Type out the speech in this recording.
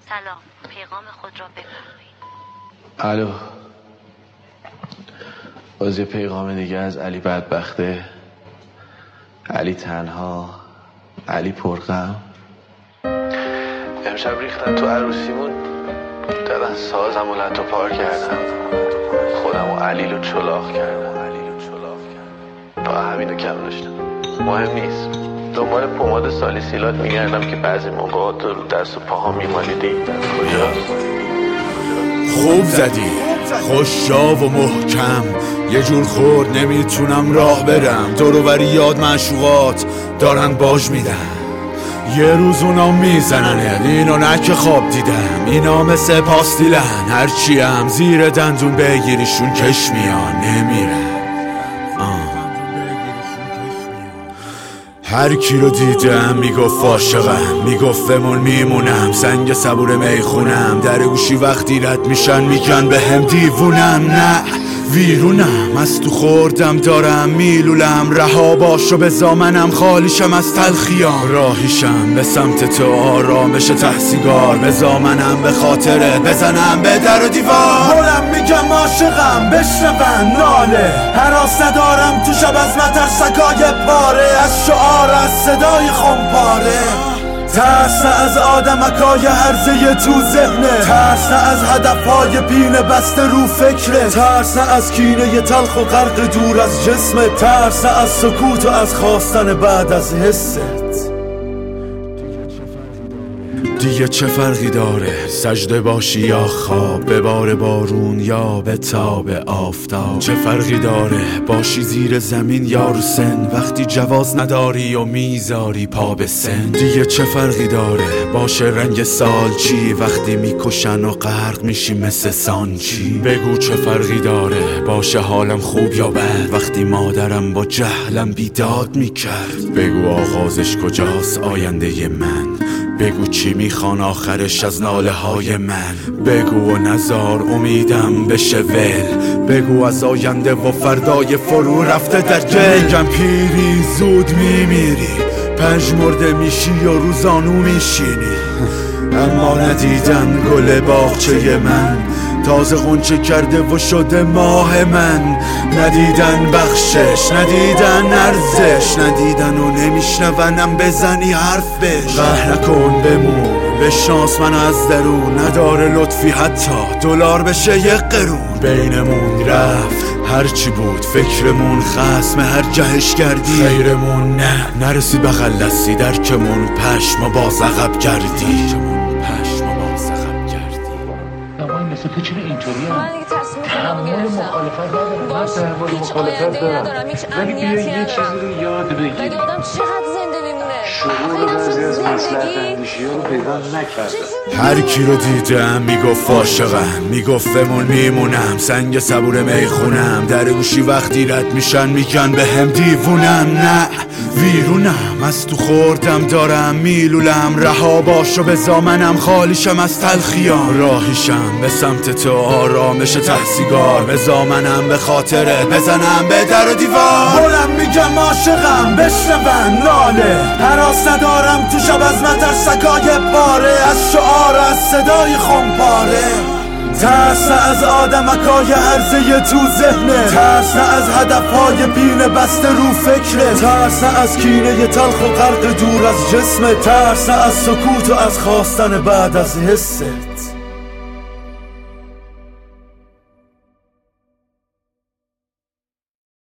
سلام، پیغام خود را بفرمایید. الو، باز یه پیغام دیگه از علی بدبخته. علی تنها، علی پرغم. امشب ریختن تو عروسیمون، دادن سازم و لطو پار کردن، خودم و علی رو چلاق کردم. تا همینو کم داشتم. مهم نیست، دنبال پماد سالیسیلات میگردم که بعضی موقعات رو دست و پاها میمالیدی. کجاست؟ خوب زدی، خوشا و محکم، یه جور خورد نمیتونم راه برم. دوروبری یاد معشوقات دارن باج میدن، یه روز اونا میزنن اینو نه که خواب دیدم. اینا مثل پاستیلن، هرچی هم زیر دندون بگیریشون کش میان نمیرن. هر کی رو دیدم میگفت عاشقم، میگفت بمون میمونم، سنگ صبور میخونم. در گوشی وقتی رد میشن میگن به هم دیوونم. نه ویرونم، از تو خوردم دارم میلولم. رها باش و بزا منم خالیشم از تلخیام. راهیشم به سمت تو آرامش ته سیگار، بزا منم به خاطرت بزنم به در و دیوار. بولم میگم عاشقم بشنون ناله، هراس ندارم تو شب از مترسکای پاره، از شعار از صدای خمپاره. ترس از آدمکای هرزه تو ذهنه، ترس از هدفهای پینه بسته رو فکره، ترس از کینه تلخ و غرق دور از جسمه، ترس از سکوت و از خواستن بعد از حست. دیگه چه فرقی داره سجده باشی یا خواب، به بار بارون یا به تاب آفتاب. چه فرقی داره باشی زیر زمین یا رو سن، وقتی جواز نداری و میذاری پا به سن. دیگه چه فرقی داره باشه رنگ سال چی، وقتی میکشن و غرق میشی مثل سانچی. بگو چه فرقی داره باشه حالم خوب یا بد، وقتی مادرم با جهلم بیداد میکرد. بگو آغازش کجاست آینده من، بگو چی میخوان آخرش از ناله های من. بگو و نزار امیدم بشه ول، بگو از آینده و فردای فرو رفته در گل. میگم پیری زود میمیری، پژمرده میشی و روزانو میشینی، اما ندیدن گل باغچه من تازه غنچه کرده و شده ماه من. ندیدن بخشش، ندیدن ارزش، ندیدن و نمیشنونم بزنی حرف بش. قهر نکن بمون به شانس من از درون، نداره لطفی حتی دلار بشه یک قرون. بینمون رفت هرچی بود فکرمون، خصم هر جهش کردی خیرمون نه نرسید بغل دستی، درکمون پشم و باز عقب کردی. مثل تو چرا اینطوری هم؟ تحمل مخالفت ندارم، من تحمل مخالفت دارم، ولی بیا یه چیزی رو یاد بگیر. ولی آدم چقدر زنده میمونه؟ شعور بعضی از مصلحت اندیشی ها رو پیدا نکردم. هر کی رو دیدم میگفت عاشقم، میگفت بمون میمونم، سنگ صبور میخونم. در گوشی وقتی رد میشن میگن به هم دیوونم. نه ویرونم، از تو خوردم دارم میلولم. رها باش و بزا منم خالیشم از تلخیام. راهیشم به سمت تو آرامش ته سیگار، بزا منم به خاطرت بزنم به در و دیوار. بولم میگم عاشقم بشنون ناله، هراس ندارم تو شب از مترسکای پاره، از شعار از صدای خمپاره. ترس از آدمکای هرزه تو ذهنه، ترس از هدفهای پینه بسته رو فکره، ترس از کینه تلخ و غرق دور از جسمه، ترس از سکوت و از خواستن بعد از حست.